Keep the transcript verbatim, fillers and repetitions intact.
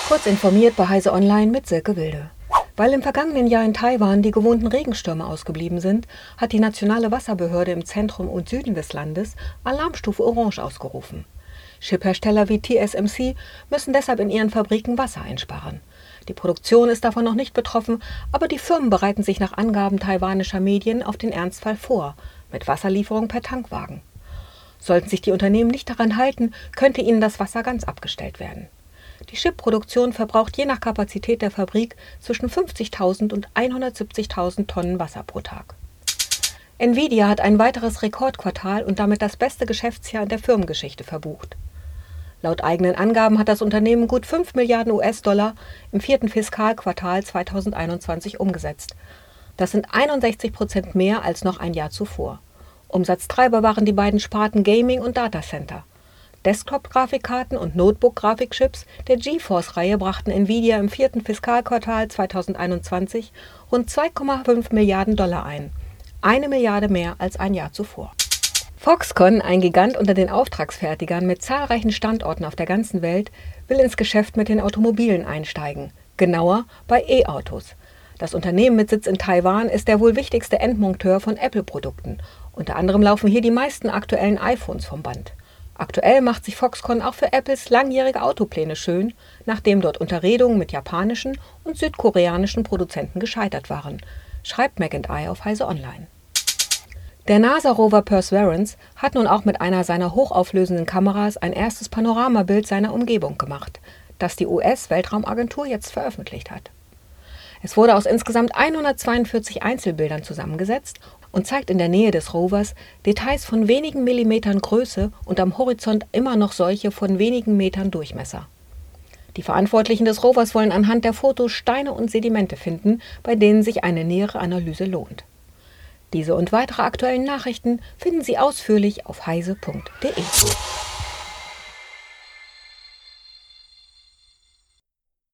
Kurz informiert bei Heise Online mit Silke Wilde. Weil im vergangenen Jahr in Taiwan die gewohnten Regenstürme ausgeblieben sind, hat die nationale Wasserbehörde im Zentrum und Süden des Landes Alarmstufe Orange ausgerufen. Chiphersteller wie T S M C müssen deshalb in ihren Fabriken Wasser einsparen. Die Produktion ist davon noch nicht betroffen, aber die Firmen bereiten sich nach Angaben taiwanischer Medien auf den Ernstfall vor, mit Wasserlieferung per Tankwagen. Sollten sich die Unternehmen nicht daran halten, könnte ihnen das Wasser ganz abgestellt werden. Die Chipproduktion verbraucht je nach Kapazität der Fabrik zwischen fünfzigtausend und hundertsiebzigtausend Tonnen Wasser pro Tag. Nvidia hat ein weiteres Rekordquartal und damit das beste Geschäftsjahr in der Firmengeschichte verbucht. Laut eigenen Angaben hat das Unternehmen gut fünf Milliarden U S-Dollar im vierten Fiskalquartal zweitausendeinundzwanzig umgesetzt. Das sind einundsechzig Prozent mehr als noch ein Jahr zuvor. Umsatztreiber waren die beiden Sparten Gaming und Datacenter. Desktop-Grafikkarten und Notebook-Grafikchips der GeForce-Reihe brachten Nvidia im vierten Fiskalquartal zweitausendeinundzwanzig rund zwei Komma fünf Milliarden Dollar ein, eine Milliarde mehr als ein Jahr zuvor. Foxconn, ein Gigant unter den Auftragsfertigern mit zahlreichen Standorten auf der ganzen Welt, will ins Geschäft mit den Automobilen einsteigen, genauer bei E-Autos. Das Unternehmen mit Sitz in Taiwan ist der wohl wichtigste Endmonteur von Apple-Produkten. Unter anderem laufen hier die meisten aktuellen iPhones vom Band. Aktuell macht sich Foxconn auch für Apples langjährige Autopläne schön, nachdem dort Unterredungen mit japanischen und südkoreanischen Produzenten gescheitert waren, schreibt Mac and I auf Heise Online. Der NASA-Rover Perseverance hat nun auch mit einer seiner hochauflösenden Kameras ein erstes Panoramabild seiner Umgebung gemacht, das die U S-Weltraumagentur jetzt veröffentlicht hat. Es wurde aus insgesamt hundertzweiundvierzig Einzelbildern zusammengesetzt und zeigt in der Nähe des Rovers Details von wenigen Millimetern Größe und am Horizont immer noch solche von wenigen Metern Durchmesser. Die Verantwortlichen des Rovers wollen anhand der Fotos Steine und Sedimente finden, bei denen sich eine nähere Analyse lohnt. Diese und weitere aktuellen Nachrichten finden Sie ausführlich auf heise punkt de.